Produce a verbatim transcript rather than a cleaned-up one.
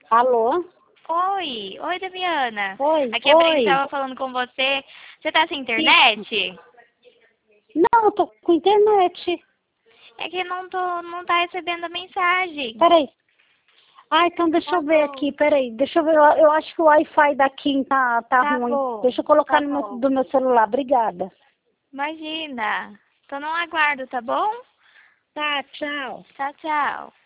Alô? Oi, oi, Damiana. Oi, Aqui é a Brenda, oi. estava falando com você. Você tá sem internet? Não, eu tô com internet. É que não tô, não tá recebendo a mensagem. Peraí. Ah, então deixa Tá eu ver bom, aqui, peraí. Deixa eu ver, eu, eu acho que o Wi-Fi daqui tá, tá tá ruim. bom, Deixa eu colocar tá no meu, bom. do meu celular, obrigada. Imagina. Tô no aguardo, tá bom? Tá, tchau. Tchau, tchau.